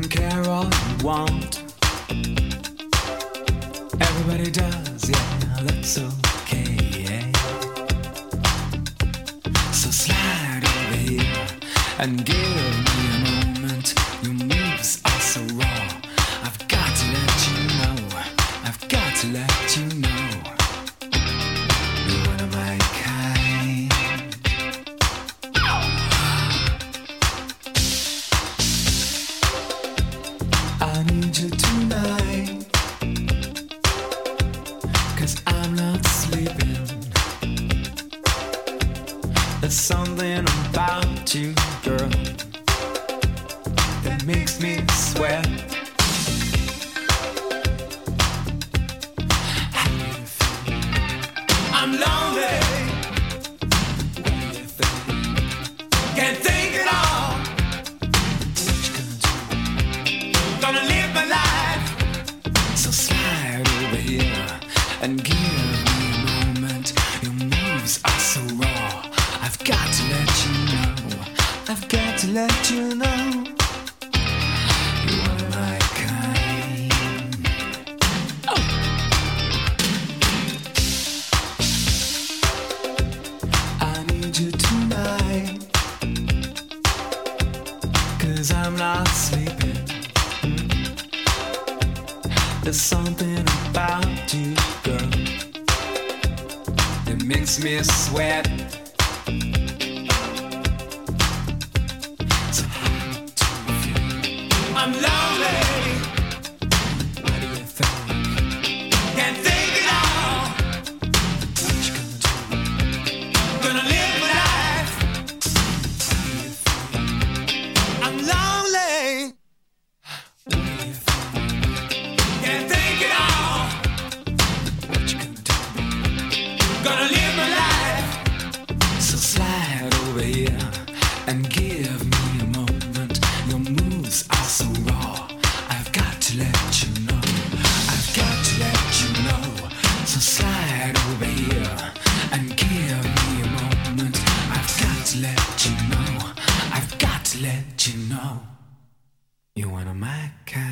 care all you want. Everybody does, yeah, that's okay. So slide over here and give me a moment. Your moves are so raw. I've got to let you know. I've got to let you know. You're one of my kind. I need you tonight, 'cause I'm not sleeping. There's something about you, girl, that makes me sweat. I'm lonely. What do you think? Can't think at all. What you gonna do? Gonna live my life. So slide over here and give me a moment. Your moves are so raw. I've got to let you know. I've got to let you know. You're one of my kind. Oh. I need you tonight, 'cause I'm not sleeping. There's something about you, girl, that makes me sweat. So how do you feel? I'm lonely. What do you think? Can't think at all. What you gonna do? Gonna live my life. How do you feel? I'm lonely. What do you think? Can't think at all. What you gonna do? Gonna live my life. So slide over here and give me a moment. Your moves are so raw. I've got to let you know. I've got to let you know. So slide over here and give me a moment. I've got to let you know. I've got to let you know. You're one of my kind.